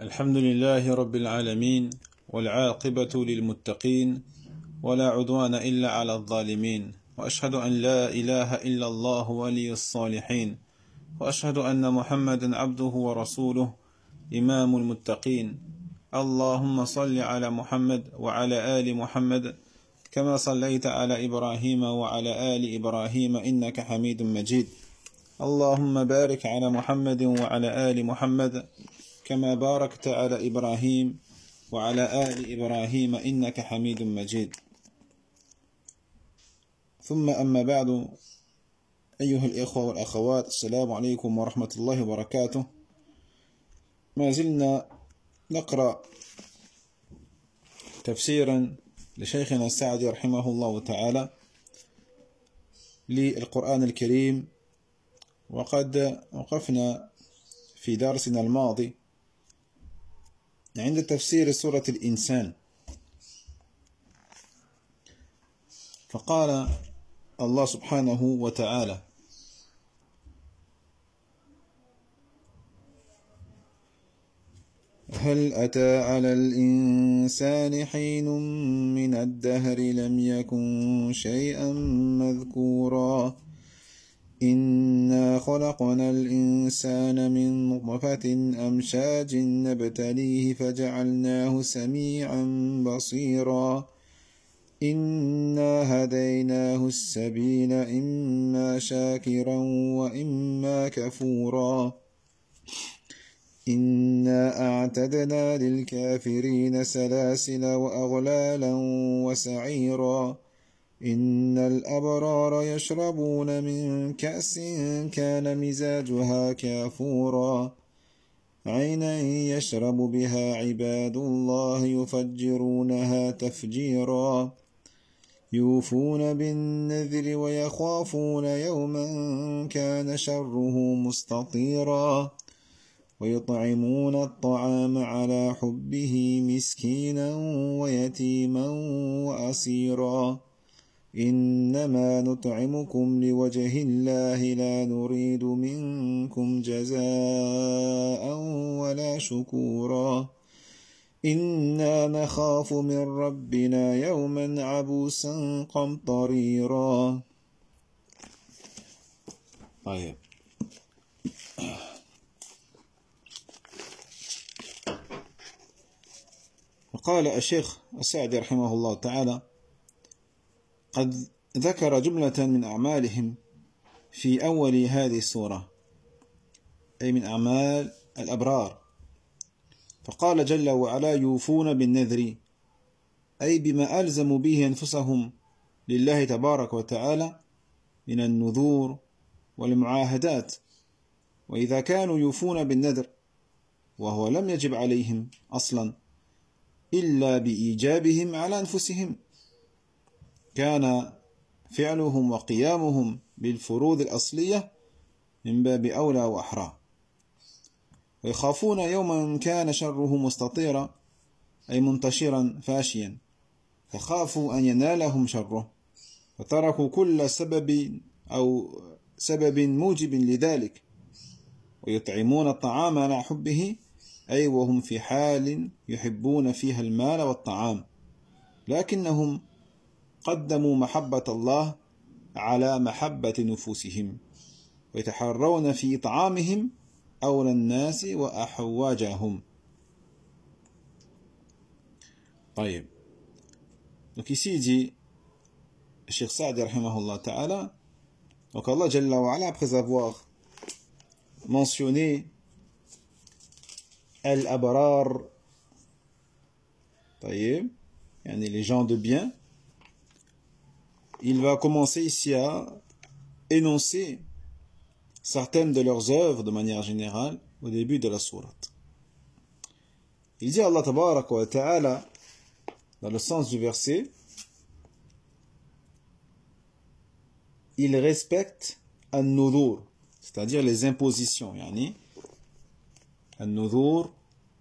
الحمد لله رب العالمين، والعاقبة للمتقين، ولا عدوان إلا على الظالمين، وأشهد أن لا إله إلا الله ولي الصالحين، وأشهد أن محمدا عبده ورسوله إمام المتقين. اللهم صل على محمد وعلى آل محمد كما صليت على إبراهيم وعلى آل إبراهيم إنك حميد مجيد. اللهم بارك على محمد وعلى آل محمد كما باركت على إبراهيم وعلى آل إبراهيم إنك حميد مجيد. ثم أما بعد، أيها الإخوة والأخوات، السلام عليكم ورحمة الله وبركاته. ما زلنا نقرأ تفسيرا لشيخنا السعدي رحمه الله تعالى للقرآن الكريم، وقد وقفنا في درسنا الماضي عند تفسير سورة الإنسان. فقال الله سبحانه وتعالى: هل أتى على الإنسان حين من الدهر لم يكن شيئا مذكورا إنا خلقنا الإنسان من نطفة أمشاج نبتليه فجعلناه سميعا بصيرا إنا هديناه السبيل إما شاكرا وإما كفورا إنا أعتدنا للكافرين سلاسل وأغلالا وسعيرا إن الأبرار يشربون من كأس كان مزاجها كافورا عينا يشرب بها عباد الله يفجرونها تفجيرا يوفون بالنذر ويخافون يوما كان شره مستطيرا ويطعمون الطعام على حبه مسكينا ويتيما وأسيرا إنما نطعمكم لوجه الله لا نريد منكم جزاء ولا شكورا إنا نخاف من ربنا يوما عبوسا قمطريرا. طيب، وقال الشيخ السعدي رحمه الله تعالى: قد ذكر جملة من أعمالهم في أول هذه السورة، أي من أعمال الأبرار. فقال جل وعلا: يوفون بالنذر، أي بما ألزموا به أنفسهم لله تبارك وتعالى من النذور والمعاهدات. وإذا كانوا يوفون بالنذر وهو لم يجب عليهم أصلا إلا بإيجابهم على أنفسهم، كان فعلهم وقيامهم بالفروض الأصلية من باب أولى وأحرى. ويخافون يوما كان شره مستطيرا، أي منتشرا فاشيا، فخافوا أن ينالهم شره، فتركوا كل سبب موجب لذلك. ويطعمون الطعام على حبه، أي وهم في حال يحبون فيها المال والطعام، لكنهم قدموا محبة الله على محبة نفوسهم، ويتحرون في إطعامهم أولى الناس وأحواجهم. طيب، donc ici il dit Cheikh Saadi rahimahullah ta'ala, donc Allah Jalla wa ala, après avoir mentionné al-abrar, les gens de bien, il va commencer ici à énoncer certaines de leurs œuvres de manière générale au début de la sourate. Il dit Allah tabaraka wa ta'ala, dans le sens du verset, il respecte an-nudhur, c'est-à-dire les impositions, an-nudhur,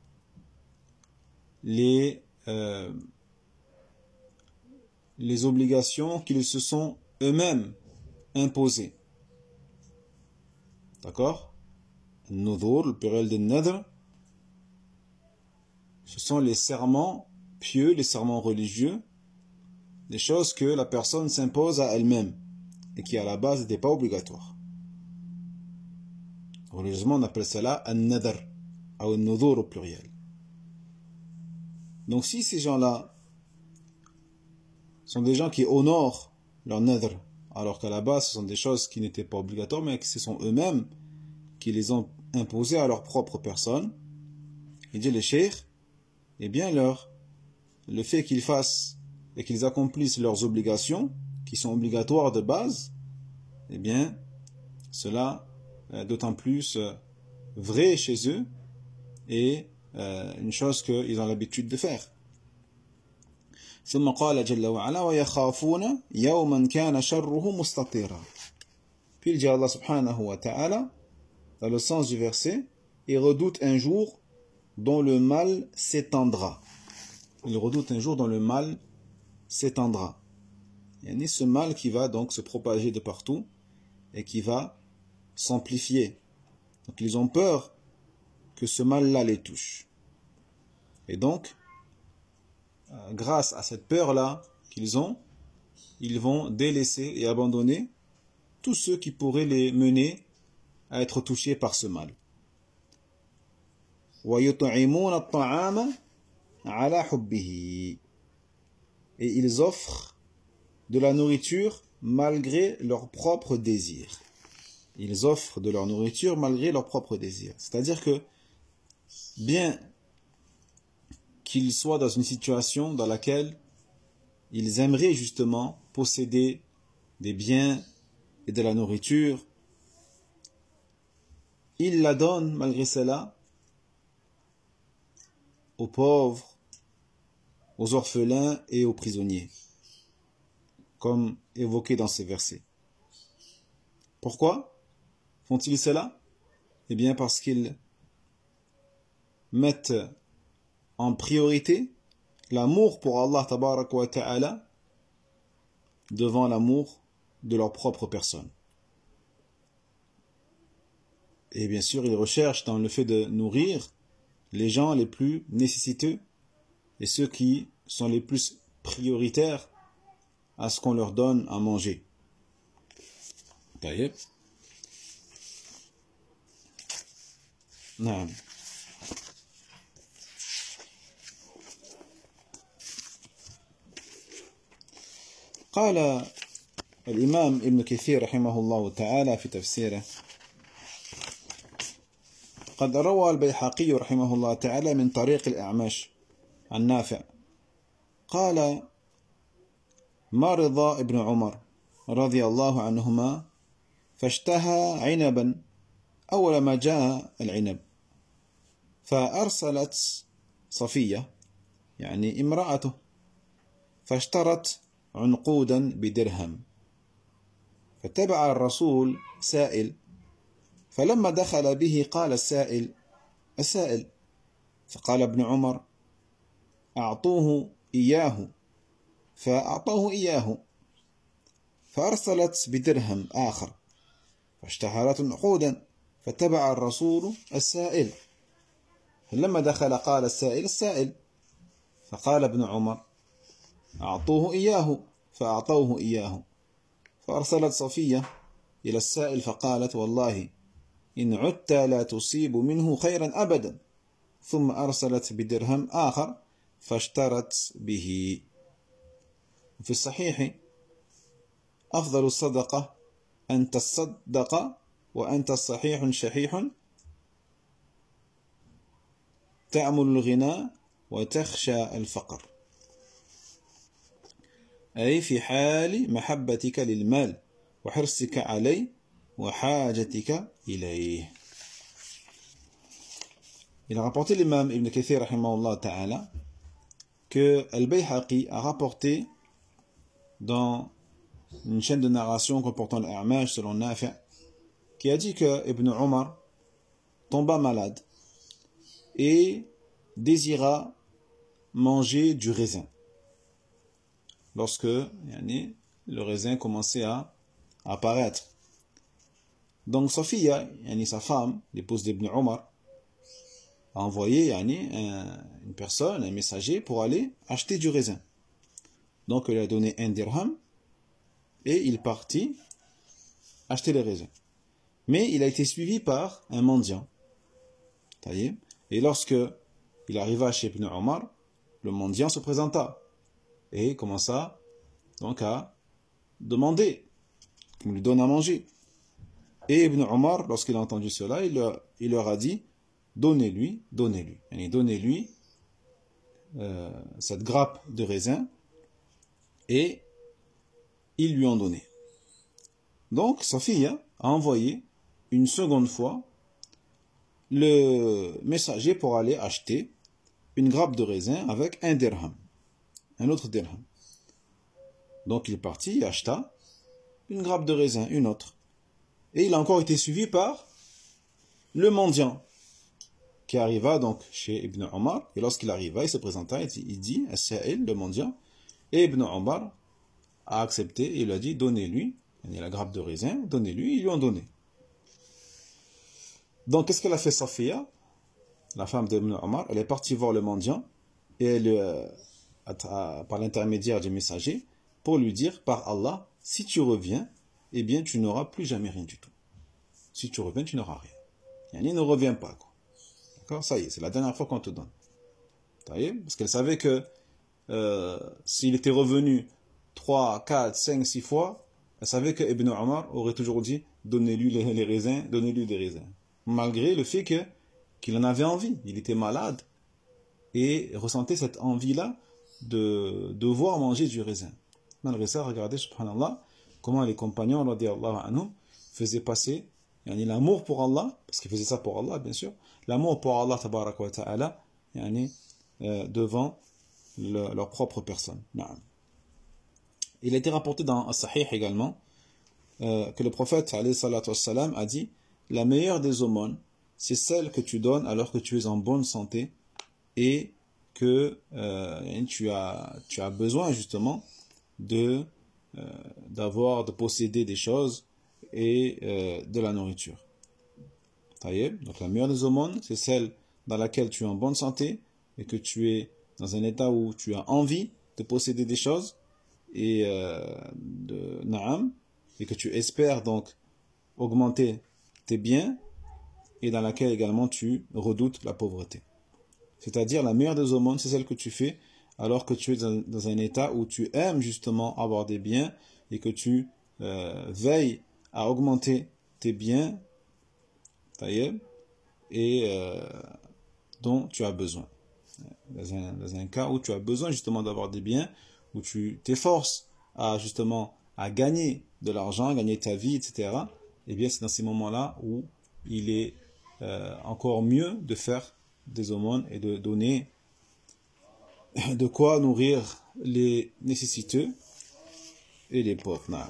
les obligations qu'ils se sont eux-mêmes imposées. D'accord? Nudhur, le pluriel de nadr, ce sont les serments pieux, les serments religieux, des choses que la personne s'impose à elle-même et qui à la base n'étaient pas obligatoires. Religieusement, on appelle cela un-nadr, ou un-nudhur au pluriel. Donc si ces gens-là sont des gens qui honorent leur nadr, alors qu'à la base ce sont des choses qui n'étaient pas obligatoires, mais que ce sont eux-mêmes qui les ont imposées à leur propre personne, il dit les cheikhs, eh bien le fait qu'ils fassent et qu'ils accomplissent leurs obligations, qui sont obligatoires de base, eh bien cela est d'autant plus vrai chez eux et une chose qu'ils ont l'habitude de faire. ثم قال جل وعلا ويخافون يوما كان شره مستطيرا. Puis il dit Allah subhanahu wa ta'ala, dans le sens du verset, il redoute un jour dont le mal s'étendra. Il redoute un jour dont le mal s'étendra. Il y a ce mal qui va donc se propager de partout et qui va s'amplifier. Donc ils ont peur que ce mal-là les touche. Et donc, grâce à cette peur-là qu'ils ont, ils vont délaisser et abandonner tous ceux qui pourraient les mener à être touchés par ce mal. وَيُطْعِمُونَ الطَّعَامَ عَلَى حُبِّهِ. Et ils offrent de la nourriture malgré leur propre désir. Ils offrent de leur nourriture malgré leur propre désir. C'est-à-dire que, bien qu'ils soient dans une situation dans laquelle ils aimeraient justement posséder des biens et de la nourriture, ils la donnent malgré cela aux pauvres, aux orphelins et aux prisonniers, comme évoqué dans ces versets. Pourquoi font-ils cela? Eh bien parce qu'ils mettent en priorité l'amour pour Allah tabaraka wa ta'ala devant l'amour de leur propre personne. Et bien sûr, ils recherchent dans le fait de nourrir les gens les plus nécessiteux et ceux qui sont les plus prioritaires à ce qu'on leur donne à manger. Taïeb. Naam. قال الإمام ابن كثير رحمه الله تعالى في تفسيره: قد روى البيهقي رحمه الله تعالى من طريق الأعمش عن نافع قال: مرض ابن عمر رضي الله عنهما فاشتهى عنبا أول ما جاء العنب، فأرسلت صفية يعني امرأته فاشترت عنقودا بدرهم، فتبع الرسول سائل، فلما دخل به قال السائل فقال ابن عمر: أعطوه إياه، فأعطوه إياه، فأرسلت بدرهم آخر فاشتهرت عنقودا، فتبع الرسول السائل، فلما دخل قال السائل، فقال ابن عمر: أعطوه إياه، فأعطوه إياه، فأرسلت صفية إلى السائل فقالت: والله إن عدت لا تصيب منه خيرا أبدا، ثم أرسلت بدرهم آخر فاشترت به. في الصحيح: أفضل الصدقة أن تصدق وأنت صحيح شحيح تأمل الغنى وتخشى الفقر، أي في حال محبتك للمال وحرصك عليه وحاجتك إليه. Il a rapporté l'imam Ibn Kathir rahimahullah ta'ala que Al-Bayhaqi a rapporté dans une chaîne de narration comportant l'A'mash selon Nafi' qui a dit que Ibn Omar tomba malade et désira manger du raisin lorsque le raisin commençait à apparaître. Donc Safiya, sa femme, l'épouse d'Ibn Omar, a envoyé une personne, un messager, pour aller acheter du raisin. Donc il a donné un dirham et il partit acheter les raisins. Mais il a été suivi par un mendiant. Et lorsque il arriva chez Ibn Omar, le mendiant se présenta et commença donc à demander qu'on lui donne à manger. Et Ibn Omar, lorsqu'il a entendu cela, il leur a dit, donnez-lui cette grappe de raisin, et ils lui ont donné. Donc sa fille a envoyé une seconde fois le messager pour aller acheter une grappe de raisin avec un dirham, un autre dirham. Donc il est parti, il acheta une grappe de raisin, une autre. Et il a encore été suivi par le mendiant qui arriva donc chez Ibn Omar. Et lorsqu'il arriva, il se présenta, il dit à Sa'il, le mendiant, et Ibn Omar a accepté et il lui a dit, donnez-lui, il y a la grappe de raisin, donnez-lui, ils lui ont donné. Donc qu'est-ce qu'elle a fait Safiya, la femme d'Ibn Omar? Elle est partie voir le mendiant et elle, par l'intermédiaire du messager, pour lui dire, par Allah, si tu reviens, eh bien tu n'auras plus jamais rien du tout. Si tu reviens, tu n'auras rien. Ne reviens pas, quoi. D'accord? Ça y est, c'est la dernière fois qu'on te donne. Parce qu'elle savait que s'il était revenu 3, 4, 5, 6 fois, elle savait que Ibn Omar aurait toujours dit, donnez-lui les raisins, donnez-lui des raisins. Malgré le fait qu'il en avait envie. Il était malade et ressentait cette envie-là de devoir manger du raisin. Malgré ça, regardez, subhanallah, comment les compagnons, radiyallahu anhum, faisaient passer l'amour pour Allah, parce qu'ils faisaient ça pour Allah, bien sûr, l'amour pour Allah, tabaraka wa ta'ala, devant leur propre personne. Il a été rapporté dans As-Sahih également, que le prophète, alayhi salatu wassalam, a dit, la meilleure des aumônes, c'est celle que tu donnes alors que tu es en bonne santé et que tu as besoin justement de posséder des choses et de la nourriture. Donc la meilleure des aumônes, c'est celle dans laquelle tu es en bonne santé et que tu es dans un état où tu as envie de posséder des choses et et que tu espères donc augmenter tes biens et dans laquelle également tu redoutes la pauvreté. C'est-à-dire la meilleure des aumônes, c'est celle que tu fais alors que tu es dans un état où tu aimes justement avoir des biens et que tu veilles à augmenter tes biens et dont tu as besoin. Dans un cas où tu as besoin justement d'avoir des biens, où tu t'efforces à gagner de l'argent, gagner ta vie, etc., eh bien c'est dans ces moments-là où il est encore mieux de faire des aumônes et de donner de quoi nourrir les nécessiteux et les pauvres.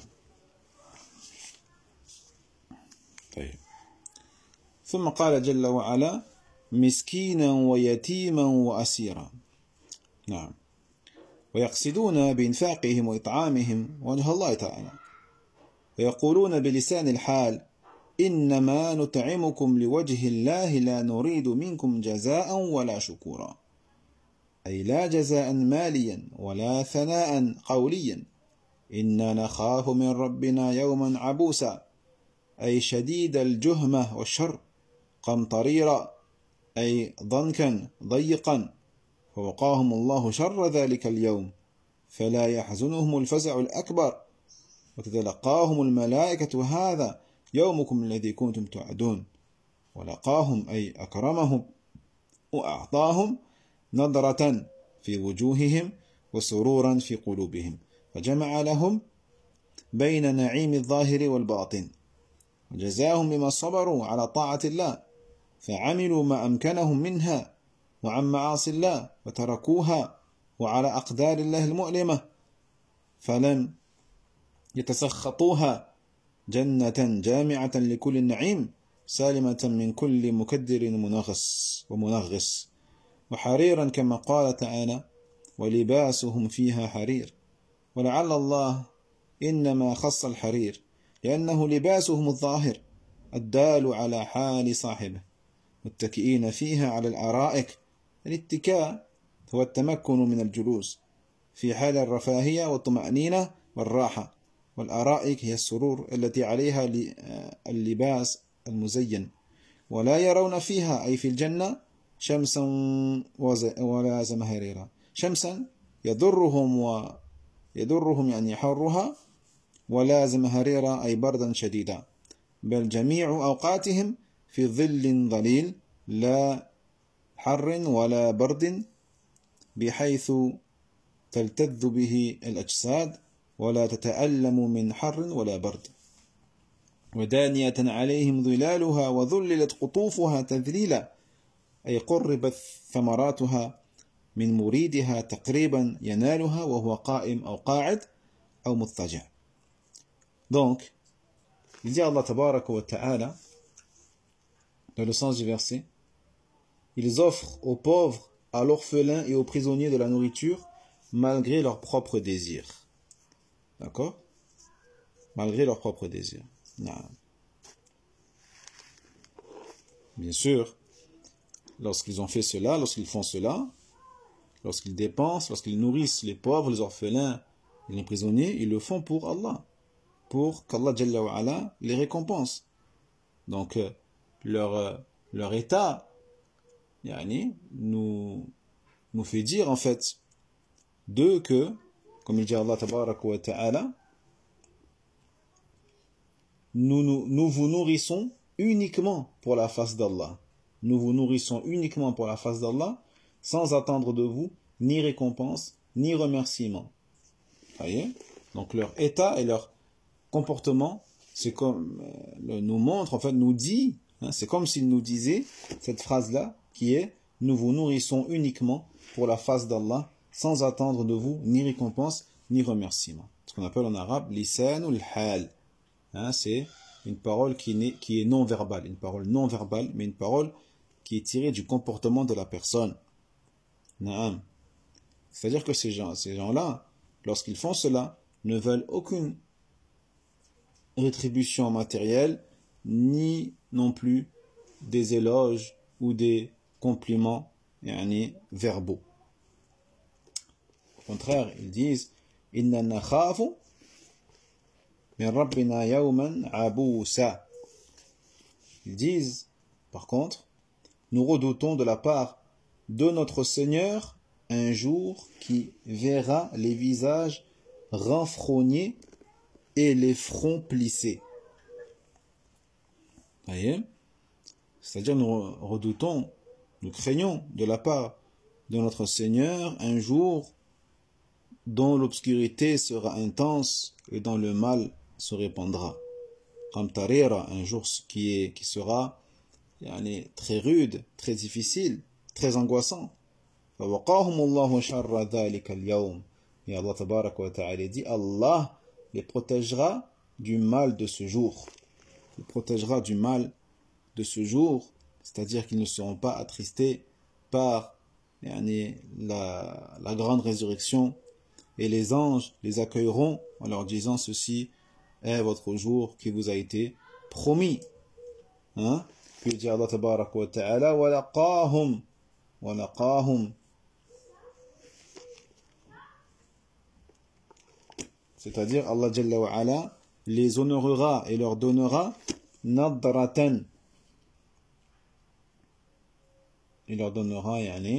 ثم قال جل وعلا مسكينا ويتيما وأسيرا. نعم. ويقصدون بإنفاقهم وإطعامهم وجه الله تعالى ويقولون بلسان الحال إنما نطعمكم لوجه الله لا نريد منكم جزاء ولا شكورا، أي لا جزاء ماليا ولا ثناء قوليا، إنا نخاف من ربنا يوما عبوسا، أي شديد الجهمة والشر، قمطريرا، أي ضنكا ضيقا، فوقاهم الله شر ذلك اليوم فلا يحزنهم الفزع الأكبر، وتتلقاهم الملائكة هذا يومكم الذي كنتم توعدون، ولقاهم أي أكرمهم وأعطاهم نضرة في وجوههم وسرورا في قلوبهم، فجمع لهم بين نعيم الظاهر والباطن، وجزاهم بما صبروا على طاعة الله، فعملوا ما أمكنهم منها وعن معاصي الله وتركوها وعلى أقدار الله المؤلمة، فلم يتسخطوها، جنة جامعة لكل النعيم سالمة من كل مكدر ومنغص، وحريرا كما قال تعالى ولباسهم فيها حرير، ولعل الله إنما خص الحرير لأنه لباسهم الظاهر الدال على حال صاحبه، متكئين فيها على الأرائك. الاتكاء هو التمكن من الجلوس في حال الرفاهية والطمأنينة والراحة، والأرائك هي السرور التي عليها اللباس المزين. ولا يرون فيها أي في الجنة شمسا ولا زمهريرا. شمسا يضرهم يعني حرها، ولا زمهريرا أي بردا شديدا، بل جميع أوقاتهم في ظل ظليل لا حر ولا برد، بحيث تلتذ به الأجساد ولا تتألم من حر ولا برد. ودانية عليهم ظلالها وذللت قطوفها تذليلا، أي قربت ثمراتها من مريدها تقريبا ينالها وهو قائم أو قاعد أو مضطجع. Donc, il dit Allah Tabaraka wa Ta'ala, dans le sens du verset, ils offrent aux pauvres, à l'orphelin et aux prisonniers de la nourriture, malgré leurs propres désirs. D'accord? Malgré leurs propres désirs. Non. Bien sûr, lorsqu'ils ont fait cela, lorsqu'ils font cela, lorsqu'ils dépensent, lorsqu'ils nourrissent les pauvres, les orphelins et les prisonniers, ils le font pour Allah, pour qu'Allah Jalla wa Ala les récompense. Donc, leur état nous fait dire en fait d'eux que, comme il dit Allah Tabaraka wa Ta'ala, nous vous nourrissons uniquement pour la face d'Allah. Nous vous nourrissons uniquement pour la face d'Allah, sans attendre de vous ni récompense, ni remerciement. Voyez? Donc leur état et leur comportement, c'est comme nous montre, en fait, nous dit, c'est comme s'il nous disait cette phrase-là, qui est « Nous vous nourrissons uniquement pour la face d'Allah, sans attendre de vous ni récompense, ni remerciement. » Ce qu'on appelle en arabe « lisanul hal ». C'est une parole qui est non-verbale, une parole non-verbale, mais une parole qui est tirée du comportement de la personne. C'est-à-dire que ces gens-là, lorsqu'ils font cela, ne veulent aucune rétribution matérielle, ni non plus des éloges ou des compliments verbaux. Au contraire, ils disent « Inna nakhafu min rabbina yawman abusa » Ils disent, par contre, nous redoutons de la part de notre Seigneur un jour qui verra les visages renfrognés et les fronts plissés. Voyez? C'est-à-dire nous redoutons, nous craignons de la part de notre Seigneur un jour dont l'obscurité sera intense et dont le mal se répandra. Comme Tarira, un jour qui sera très rude, très difficile, très angoissant. فَوَقَاهُمُ اللَّهُ شَرَّ ذَلِكَ الْيَوْمِ. Et Allah Tabaraka wa Ta'ala dit, Allah les protégera du mal de ce jour. Il protégera du mal de ce jour, c'est-à-dire qu'ils ne seront pas attristés par la grande résurrection, et les anges les accueilleront en leur disant ceci est votre jour qui vous a été promis. Puis dit Allah Tabaraka wa Ta'ala وَلَقَاهُمْ, c'est-à-dire Allah Jalla wa Ala les honorera et leur donnera nadratan. Il leur donnera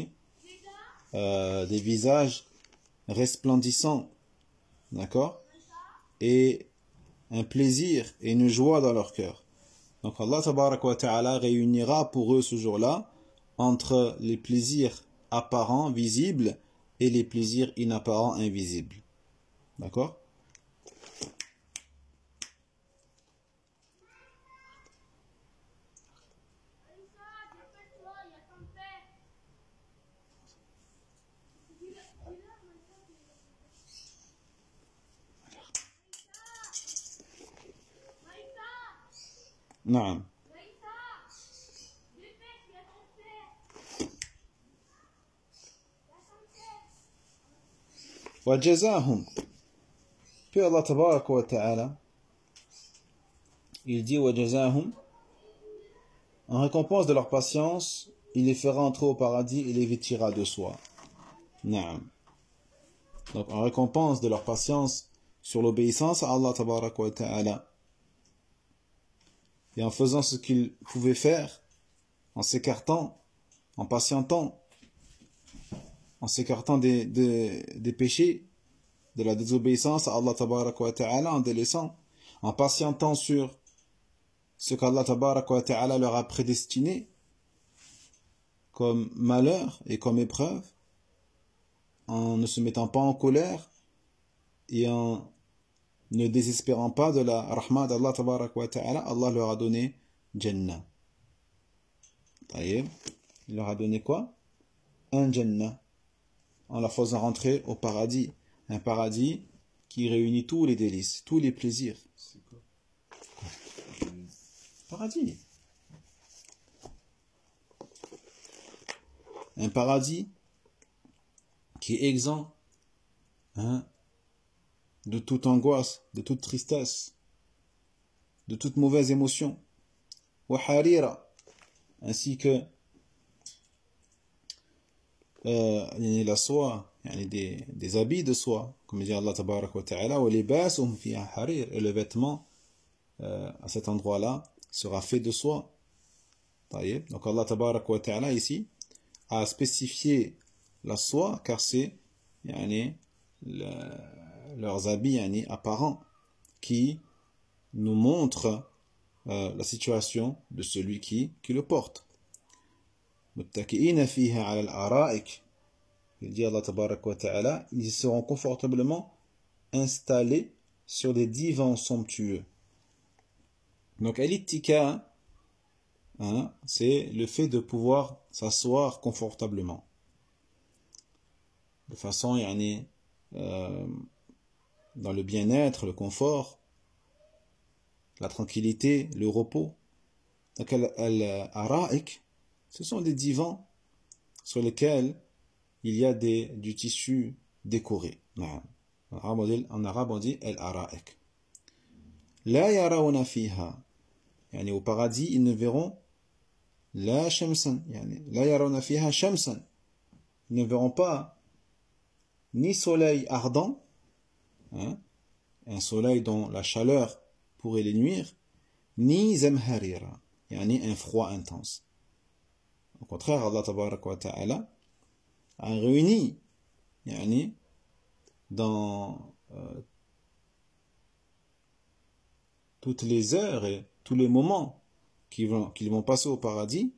des visages resplendissants, d'accord, et un plaisir et une joie dans leur cœur. Donc Allah Tabaraka wa Ta'ala réunira pour eux ce jour-là entre les plaisirs apparents, visibles, et les plaisirs inapparents, invisibles. D'accord? نعم. وجزاهم. Puis Allah Tabaraka wa Ta'ala, il dit وجزاهم En récompense de leur patience, il les fera entrer au paradis et les vêtira de soie. Naam. Donc en récompense de leur patience sur l'obéissance à Allah tabarak wa ta'ala, et en faisant ce qu'ils pouvaient faire, en s'écartant, en patientant, en s'écartant des péchés, de la désobéissance à Allah tabarak wa ta'ala, en délaissant, en patientant sur ce qu'Allah tabarak wa ta'ala leur a prédestiné comme malheur et comme épreuve, en ne se mettant pas en colère et en ne désespérant pas de la rahma d'Allah tabarak wa ta'ala, Allah leur a donné Jannah. Il leur a donné quoi? Un Jannah, en la faisant rentrer au paradis. Un paradis qui réunit tous les délices, tous les plaisirs. C'est quoi? Paradis. Un paradis qui est exempt de toute angoisse, de toute tristesse, de toute mauvaise émotion. Wa harira, ainsi que la soie, des habits de soie, comme dit Allah tabarak wa ta'ala, wa libasuhum fiha harir, et le vêtement à cet endroit-là sera fait de soie. Donc Allah tabarak wa ta'ala ici a spécifié la soie car c'est leurs habits apparents qui nous montrent la situation de celui qui le porte. Muttaki'ina fiha 'ala al-ara'ik, il dit Allah tabarak wa ta'ala, ils seront confortablement installés sur des divans somptueux. Donc al-ittika, c'est le fait de pouvoir s'asseoir confortablement de façon dans le bien-être, le confort, la tranquillité, le repos. Donc al-ara'ik, ce sont des divans sur lesquels il y a du tissu décoré. En arabe on dit al-ara'ik. La yarawna fiha, au paradis ils ne verront la shamsan, la yarawna fiha shamsan, ils ne verront pas ni soleil ardent, un soleil dont la chaleur pourrait les nuire, ni zamharira, un froid intense. Au contraire, Allah tabarak wa ta'ala a réuni dans toutes les heures et tous les moments qu'ils vont passer au paradis,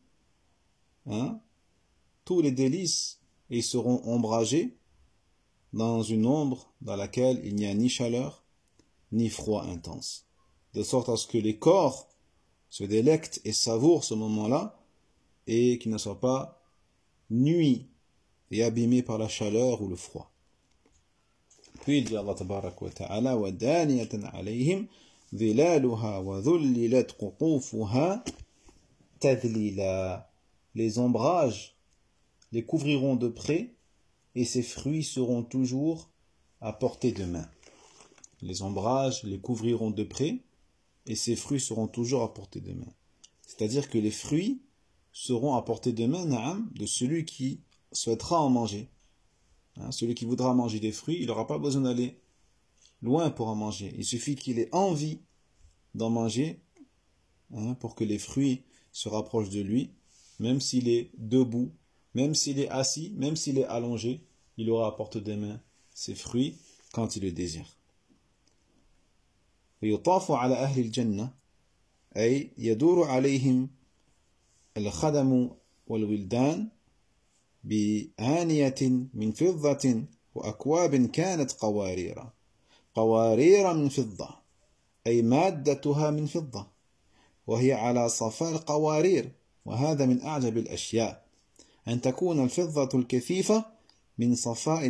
tous les délices, et ils seront ombragés dans une ombre dans laquelle il n'y a ni chaleur ni froid intense, de sorte à ce que les corps se délectent et savourent ce moment-là et qu'ils ne soient pas nuits et abîmés par la chaleur ou le froid. Puis il dit Allah tabarak wa ta'ala wa daniyatan alayhim dhilaluha wa dhullilat qutufuha tadlila, les ombrages les couvriront de près et ses fruits seront toujours à portée de main. Les ombrages les couvriront de près et ses fruits seront toujours à portée de main. C'est-à-dire que les fruits seront à portée de main, de celui qui souhaitera en manger. Celui qui voudra manger des fruits, il n'aura pas besoin d'aller loin pour en manger. Il suffit qu'il ait envie d'en manger pour que les fruits se rapprochent de lui, même s'il est debout, même s'il est assis, même s'il est allongé, il aura à portée de main ses fruits quand il le désire. ويطاف على أهل الجنة أي يدور عليهم الخدم والولدان بآنية من فضة وأكواب كانت قوارير من فضة أي مادتها من فضة وهي على صفاء القوارير. وهذا من أعجب الأشياء أن تكون الفضة الكثيفة من صفاء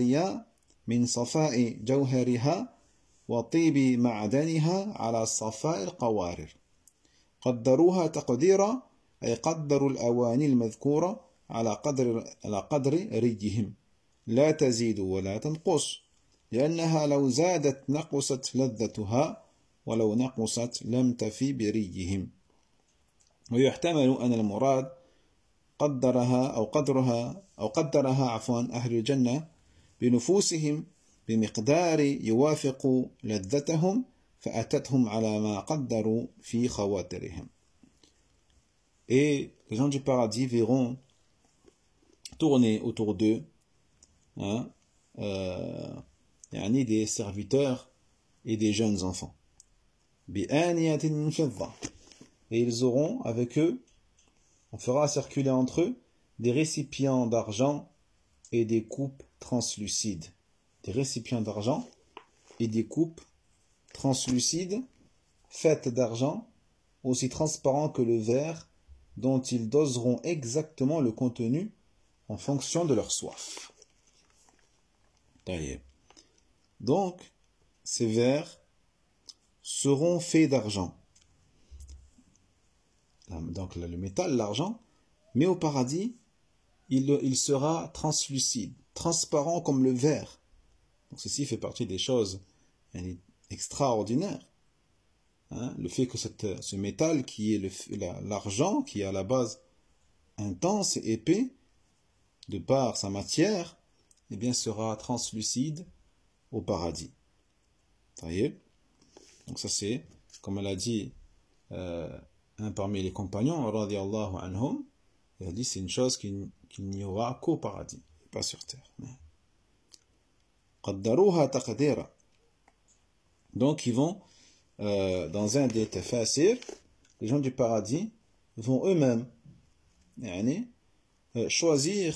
جوهرها وطيب معدنها على صفاء القوارير. قدروها تقديرا أي قدروا الأواني المذكورة على قدر ريهم لا تزيد ولا تنقص، لأنها لو زادت نقصت لذتها ولو نقصت لم تفي بريهم. ويحتمل أن المراد قدرها أهل الجنة بنفوسهم بمقدار يوافق لذتهم فأتتهم على ما قدروا في خواطرهم. Et les gens du paradis verront tourner autour d'eux des serviteurs et des jeunes enfants. بآنية من فضة. Et ils auront avec eux, on fera circuler entre eux des récipients d'argent et des coupes translucides. Des récipients d'argent et des coupes translucides faites d'argent, aussi transparents que le verre, dont ils doseront exactement le contenu en fonction de leur soif. Donc, ces verres seront faits d'argent. Donc le métal, l'argent, mais au paradis, il sera translucide, transparent comme le verre. Donc ceci fait partie des choses extraordinaires. Le fait que ce métal qui est l'argent, qui est à la base intense et épais, de par sa matière, eh bien sera translucide au paradis. Donc ça c'est, comme elle a dit un parmi les compagnons, radiyallahu anhum, il a dit c'est une chose qu'il n'y aura qu'au paradis, pas sur terre. قدروها تقديرا. Donc ils vont, dans un des tafasir, les gens du paradis vont eux-mêmes choisir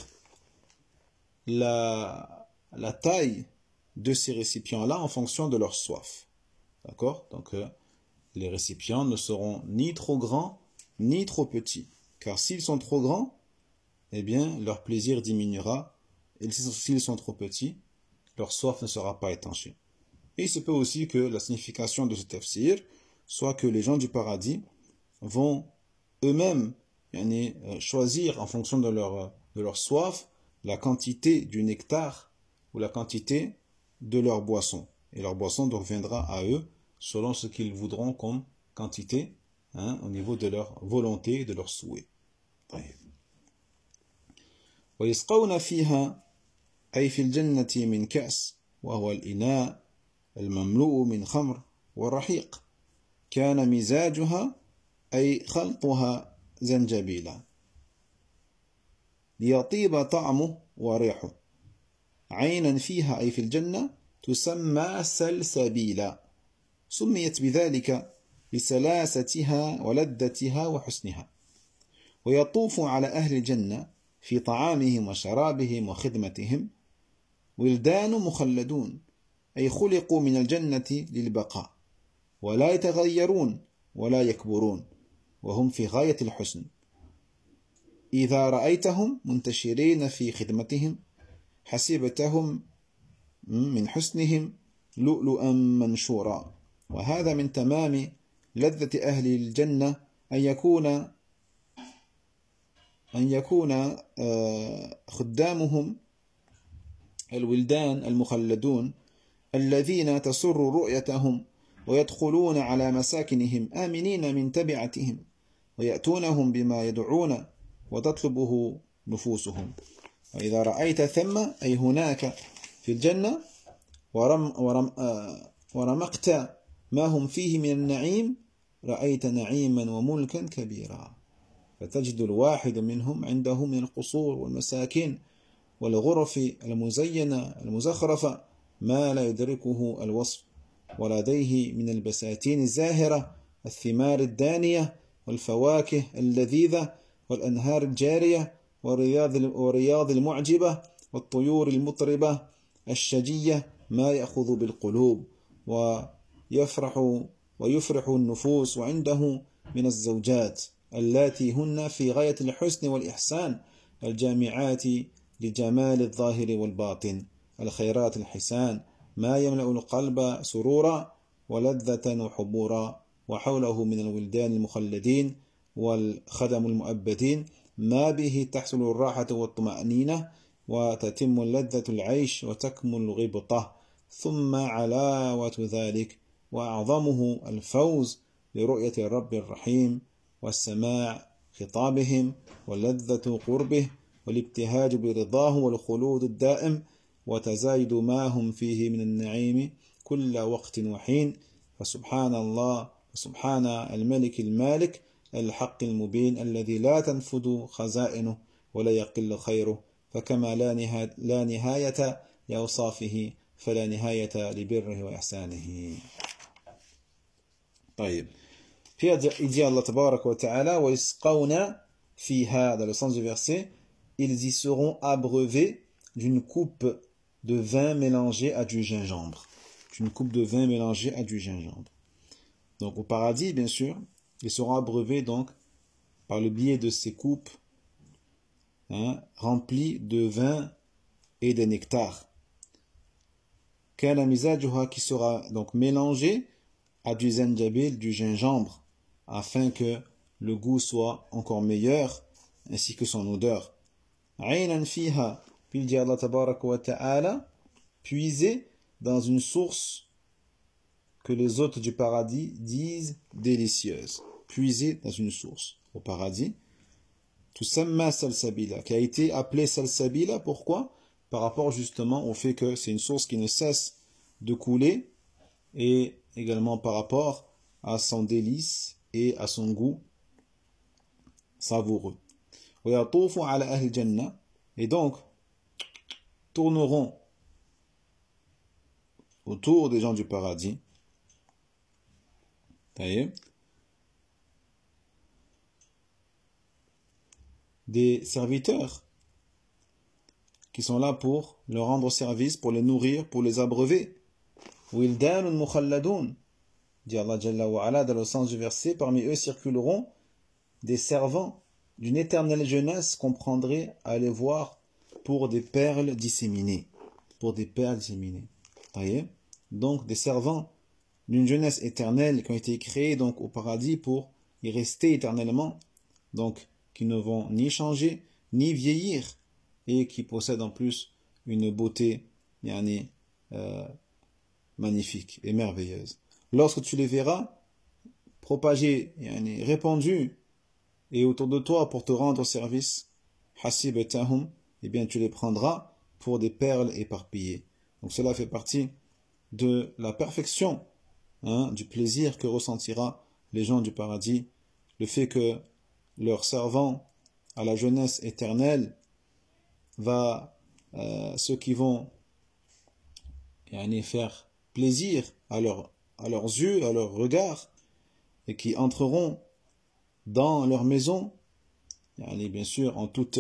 la taille de ces récipients-là en fonction de leur soif. D'accord? Donc les récipients ne seront ni trop grands ni trop petits. Car s'ils sont trop grands, eh bien leur plaisir diminuera. Et s'ils sont trop petits, leur soif ne sera pas étanchée. Et il se peut aussi que la signification de ce tafsir soit que les gens du paradis vont eux-mêmes choisir en fonction de leur soif la quantité du nectar ou la quantité de leur boisson. Et leur boisson reviendra à eux selon ce qu'ils voudront comme quantité au niveau de leur volonté et de leur souhait. ويسقون فيها أي في الجنة من كأس وهو الإناء المملوء من خمر ورحيق كان مزاجها أي خلطها زنجبيلا ليطيب طعمه وريحه عينا فيها أي في الجنة تسمى سلسبيلا سميت بذلك لسلاستها ولذتها وحسنها ويطوف على أهل الجنة في طعامهم وشرابهم وخدمتهم ولدان مخلدون أي خلقوا من الجنة للبقاء ولا يتغيرون ولا يكبرون وهم في غاية الحسن إذا رأيتهم منتشرين في خدمتهم حسبتهم من حسنهم لؤلؤا منشورا وهذا من تمام لذة أهل الجنة أن يكون خدامهم الولدان المخلدون الذين تسر رؤيتهم ويدخلون على مساكنهم آمنين من تبعتهم ويأتونهم بما يدعون وتطلبه نفوسهم وإذا رأيت ثم أي هناك في الجنة ورمقت ما هم فيه من النعيم رأيت نعيما وملكا كبيرا فتجد الواحد منهم عنده من القصور والمساكن والغرف المزينة المزخرفة ما لا يدركه الوصف ولديه من البساتين الزاهرة الثمار الدانية والفواكه اللذيذة والأنهار الجارية والرياض المعجبة والطيور المطربة الشجية ما يأخذ بالقلوب ويفرح النفوس وعنده من الزوجات اللاتي هن في غاية الحسن والإحسان الجامعات لجمال الظاهر والباطن الخيرات الحسان ما يملأ القلب سرورا ولذة وحبورا وحوله من الولدان المخلدين والخدم المؤبدين ما به تحصل الراحة والطمأنينة وتتم لذة العيش وتكمل الغبطة ثم علاوة ذلك وأعظمه الفوز برؤية الرب الرحيم والسماع خطابهم ولذة قربه والابتهاج برضاه والخلود الدائم وتزايد ما هم فيه من النعيم كل وقت وحين فسبحان الله وسبحان الملك المالك الحق المبين الذي لا تنفد خزائنه ولا يقل خيره فكما لا نهاية لأوصافه فلا نهاية لبره وإحسانه. طيب. Puis il dit Allah tabaraka wa ta'ala وَيَسْقَوْنَ فِيهَا dans le sens du verset, ils y seront abreuvés d'une coupe de vin mélangé à du gingembre. D'une coupe de vin mélangé à du gingembre. Donc au paradis, bien sûr, ils seront abreuvés donc par le biais de ces coupes remplies de vin et de nectar. Qui sera donc mélangé à du zanjabil, du gingembre, afin que le goût soit encore meilleur, ainsi que son odeur. Aynan fiha, puis il dit Allah tabaraka wa ta'ala, puiser dans une source que les hôtes du paradis disent délicieuse. Puiser dans une source au paradis. Tusamma salsabila, qui a été appelée salsabila, pourquoi? Par rapport justement au fait que c'est une source qui ne cesse de couler, et également par rapport à son délice et à son goût savoureux. Et donc, tourneront autour des gens du paradis. Des serviteurs qui sont là pour leur rendre service, pour les nourrir, pour les abreuver. Wildanun mukhalladun, dit Allah Jalla wa Ala dans le sens du verset, parmi eux circuleront des servants d'une éternelle jeunesse qu'on prendrait à les voir pour des perles disséminées. Pour des perles disséminées. Donc des servants d'une jeunesse éternelle qui ont été créés donc au paradis pour y rester éternellement, donc qui ne vont ni changer, ni vieillir, et qui possèdent en plus une beauté magnifique et merveilleuse. Lorsque tu les verras propagés, répandus, et autour de toi pour te rendre service, hasibetahum, eh bien tu les prendras pour des perles éparpillées. Donc cela fait partie de la perfection, du plaisir que ressentira les gens du paradis, le fait que leur servant à la jeunesse éternelle ceux qui vont faire plaisir à leurs yeux, à leurs regards, et qui entreront dans leur maison, bien sûr en toute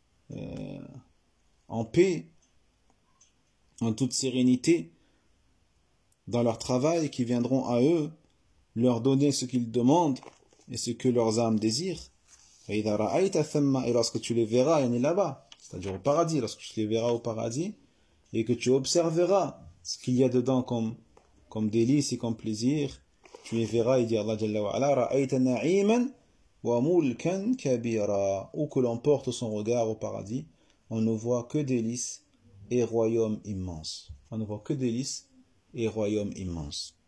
en paix, en toute sérénité, dans leur travail, qui viendront à eux leur donner ce qu'ils demandent et ce que leurs âmes désirent. Et lorsque tu les verras là-bas, c'est-à-dire au paradis, lorsque tu les verras au paradis et que tu observeras ce qu'il y a dedans comme délice et comme plaisir, tu les verras, il dit Allah Jalla wa Ala, ra'ayta na'iman wa mulkan kabira, où que l'on porte son regard au paradis, on ne voit que délices et royaume immense. On ne voit que délices et royaume immense.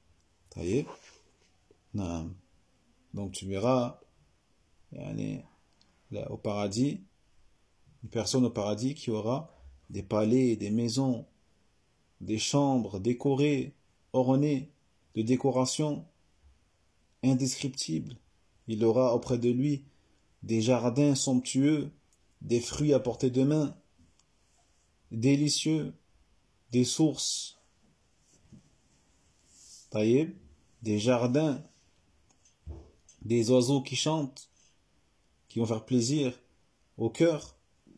Donc tu verras au paradis, une personne au paradis qui aura des palais, des maisons, des chambres décorées, ornées de décorations indescriptibles. Il aura auprès de lui des jardins somptueux, des fruits à portée de main, délicieux, des sources, des jardins, des oiseaux qui chantent, qui vont faire plaisir au cœur,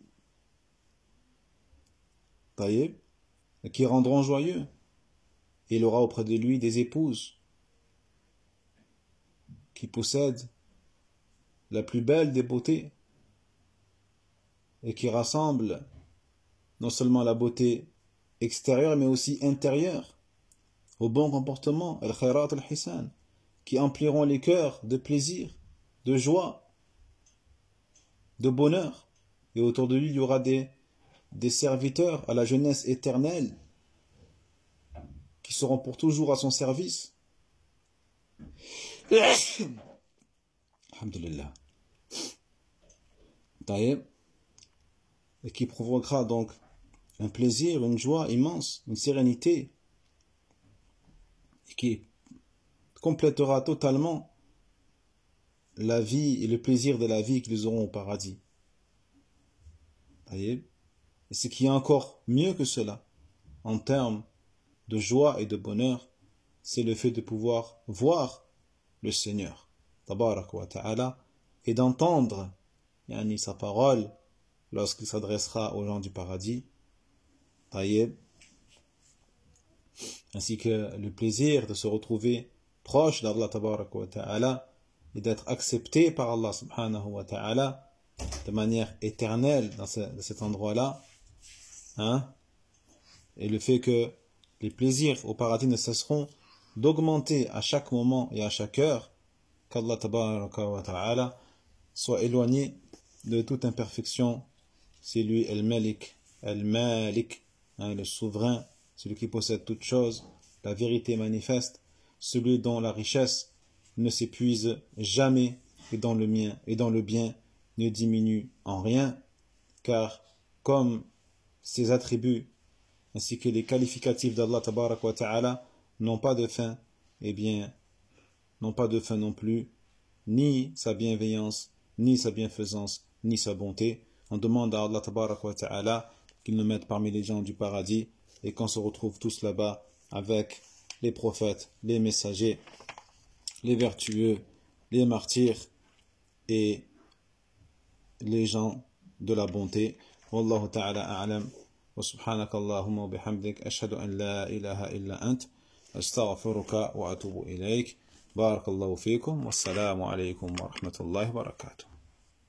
qui rendront joyeux. Et il aura auprès de lui des épouses qui possèdent la plus belle des beautés et qui rassemblent non seulement la beauté extérieure mais aussi intérieure au bon comportement, al-khayrat al-hisan, qui empliront les cœurs de plaisir, de joie, de bonheur. Et autour de lui, il y aura des serviteurs à la jeunesse éternelle qui seront pour toujours à son service. Alhamdulillah. Taïeb, et qui provoquera donc un plaisir, une joie immense, une sérénité, et qui complétera totalement la vie et le plaisir de la vie qu'ils auront au paradis. Taïeb. Et ce qui est encore mieux que cela, en termes de joie et de bonheur, c'est le fait de pouvoir voir le Seigneur, tabaraka wa ta'ala, et d'entendre sa parole lorsqu'il s'adressera aux gens du paradis, taïeb, ainsi que le plaisir de se retrouver proche d'Allah tabaraka wa ta'ala et d'être accepté par Allah subhanahu wa ta'ala de manière éternelle dans cet endroit-là, et le fait que les plaisirs au paradis ne cesseront d'augmenter à chaque moment et à chaque heure, qu'Allah tabaraka wa ta'ala soit éloigné de toute imperfection. C'est lui el-Malik, le souverain, celui qui possède toutes choses, la vérité manifeste, celui dont la richesse ne s'épuise jamais et dont le bien ne diminue en rien, car comme ses attributs ainsi que les qualificatifs d'Allah tabaraka wa ta'ala n'ont pas de fin, n'ont pas de fin non plus, ni sa bienveillance, ni sa bienfaisance, ni sa bonté. On demande à Allah tabaraka wa ta'ala qu'il nous mette parmi les gens du paradis et qu'on se retrouve tous là-bas avec les prophètes, les messagers, les vertueux, les martyrs et les gens de la bonté. Wallahu ta'ala a'lam. Wa subhanaka Allahumma wa bihamdik ashhadu an la ilaha illa ant astaghfiruka wa atubu ilayk. Barakallahu fikum. Wassalamu alaykum wa rahmatullahi wa barakatuh.